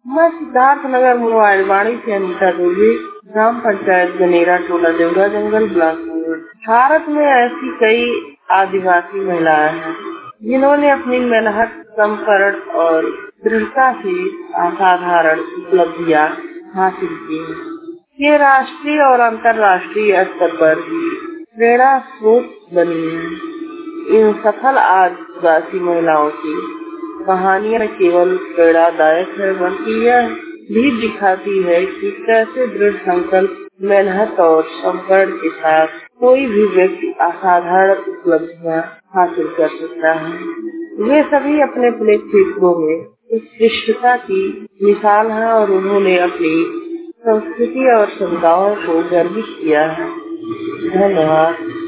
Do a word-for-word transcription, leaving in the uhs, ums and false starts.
मैं सिद्धार्थ नगर मोबाइलवाड़ी से अनीता दुबे, ग्राम पंचायत गनेरा, टोला देवरा जंगल, ब्लॉक। भारत में ऐसी कई आदिवासी महिलाएं हैं जिन्होंने अपनी मेहनत, समर्पण और दृढ़ता से असाधारण उपलब्धियां हासिल की हैं। ये राष्ट्रीय और अंतर्राष्ट्रीय स्तर पर भी प्रेरणा स्रोत बनी है। इन सफल आदिवासी महिलाओं की कहानियां केवल प्रेरणादायक है, बल्कि यह भी दिखाती है कि कैसे दृढ़ संकल्प, मेहनत और समर्पण के साथ कोई भी व्यक्ति असाधारण उपलब्धियां हासिल कर सकता है। वे सभी अपने अपने क्षेत्रों में उत्कृष्टता की मिसाल है और उन्होंने अपनी संस्कृति और समुदायों को गर्वित किया है। धन्यवाद।